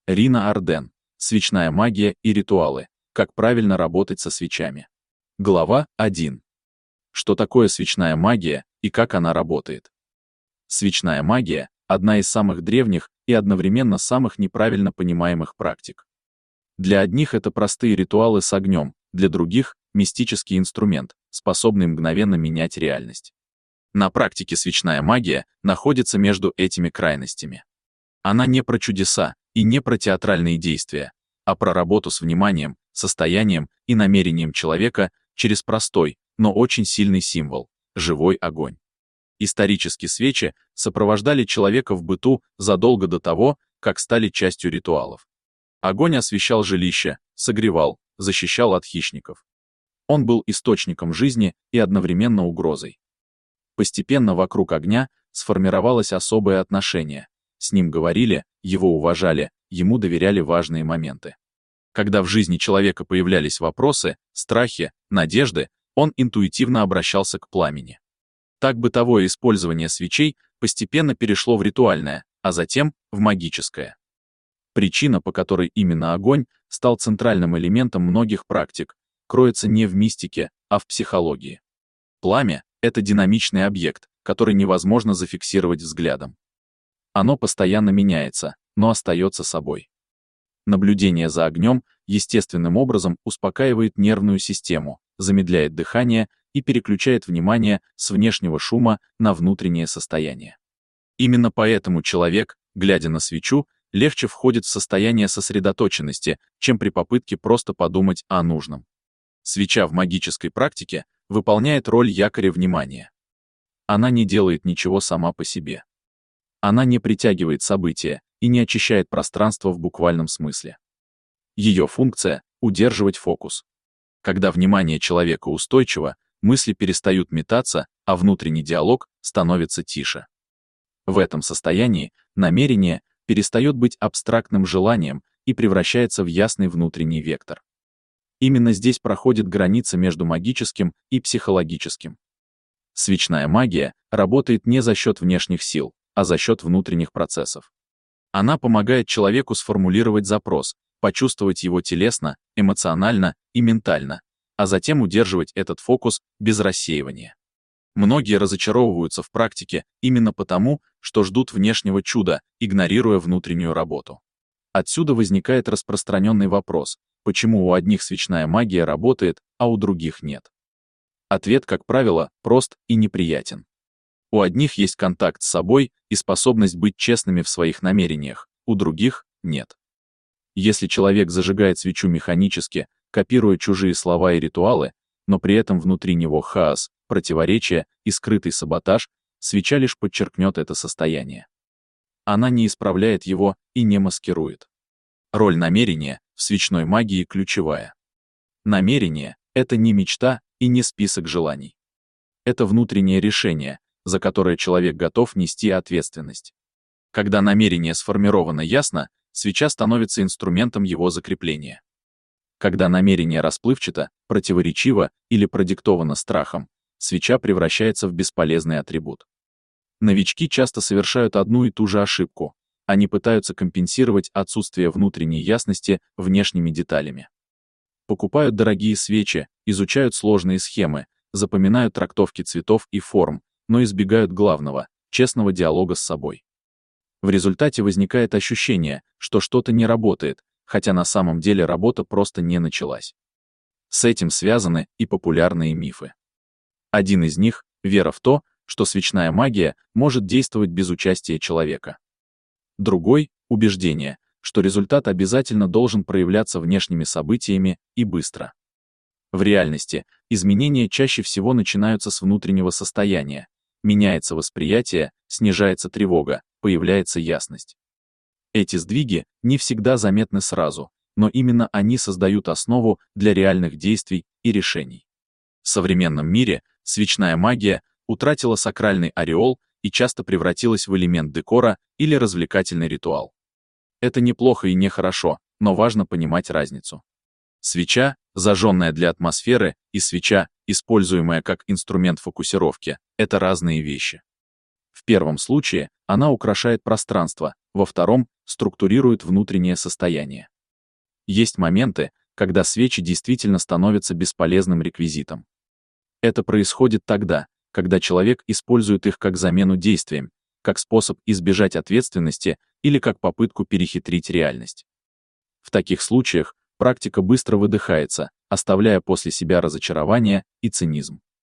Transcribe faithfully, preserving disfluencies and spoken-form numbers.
Рина Арден. Свечная магия и ритуалы. Как правильно работать со свечами. Глава один. Что такое свечная магия и как она работает? Свечная магия – одна из самых древних и одновременно самых неправильно понимаемых практик. Для одних это простые ритуалы с огнем, для других – мистический инструмент, способный мгновенно менять реальность. На практике свечная магия находится между этими крайностями. Она не про чудеса и не про театральные действия, а про работу с вниманием, состоянием и намерением человека через простой, но очень сильный символ – живой огонь. Исторически свечи сопровождали человека в быту задолго до того, как стали частью ритуалов. Огонь освещал жилище, согревал, защищал от хищников. Он был источником жизни и одновременно угрозой. Постепенно вокруг огня сформировалось особое отношение. С ним говорили, его уважали, ему доверяли важные моменты. Когда в жизни человека появлялись вопросы, страхи, надежды, он интуитивно обращался к пламени. Так бытовое использование свечей постепенно перешло в ритуальное, а затем в магическое. Причина, по которой именно огонь стал центральным элементом многих практик, кроется не в мистике, а в психологии. Пламя — это динамичный объект, который невозможно зафиксировать взглядом. Оно постоянно меняется, но остается собой. Наблюдение за огнем естественным образом успокаивает нервную систему, замедляет дыхание и переключает внимание с внешнего шума на внутреннее состояние. Именно поэтому человек, глядя на свечу, легче входит в состояние сосредоточенности, чем при попытке просто подумать о нужном. Свеча в магической практике выполняет роль якоря внимания. Она не делает ничего сама по себе. Она не притягивает события и не очищает пространство в буквальном смысле. Ее функция — удерживать фокус. Когда внимание человека устойчиво, мысли перестают метаться, а внутренний диалог становится тише. В этом состоянии намерение перестает быть абстрактным желанием и превращается в ясный внутренний вектор. Именно здесь проходит граница между магическим и психологическим. Свечная магия работает не за счет внешних сил, а за счет внутренних процессов. Она помогает человеку сформулировать запрос, почувствовать его телесно, эмоционально и ментально, а затем удерживать этот фокус без рассеивания. Многие разочаровываются в практике именно потому, что ждут внешнего чуда, игнорируя внутреннюю работу. Отсюда возникает распространенный вопрос, почему у одних свечная магия работает, а у других нет. Ответ, как правило, прост и неприятен. У одних есть контакт с собой и способность быть честными в своих намерениях, у других — нет. Если человек зажигает свечу механически, копируя чужие слова и ритуалы, но при этом внутри него хаос, противоречия и скрытый саботаж, свеча лишь подчеркнет это состояние. Она не исправляет его и не маскирует. Роль намерения в свечной магии ключевая. Намерение — это не мечта и не список желаний. Это внутреннее решение, за которое человек готов нести ответственность. Когда намерение сформировано ясно, свеча становится инструментом его закрепления. Когда намерение расплывчато, противоречиво или продиктовано страхом, свеча превращается в бесполезный атрибут. Новички часто совершают одну и ту же ошибку. Они пытаются компенсировать отсутствие внутренней ясности внешними деталями. Покупают дорогие свечи, изучают сложные схемы, запоминают трактовки цветов и форм, но избегают главного — честного диалога с собой. В результате возникает ощущение, что что-то не работает, хотя на самом деле работа просто не началась. С этим связаны и популярные мифы. Один из них — вера в то, что свечная магия может действовать без участия человека. Другой — убеждение, что результат обязательно должен проявляться внешними событиями и быстро. В реальности изменения чаще всего начинаются с внутреннего состояния. Меняется восприятие, снижается тревога, появляется ясность. Эти сдвиги не всегда заметны сразу, но именно они создают основу для реальных действий и решений. В современном мире свечная магия утратила сакральный ореол и часто превратилась в элемент декора или развлекательный ритуал. Это неплохо и нехорошо, но важно понимать разницу. Свеча, зажженная для атмосферы, и свеча, используемая как инструмент фокусировки, это разные вещи. В первом случае она украшает пространство, во втором — структурирует внутреннее состояние. Есть моменты, когда свечи действительно становятся бесполезным реквизитом. Это происходит тогда, когда человек использует их как замену действиям, как способ избежать ответственности или как попытку перехитрить реальность. В таких случаях практика быстро выдыхается, оставляя после себя разочарование и цинизм.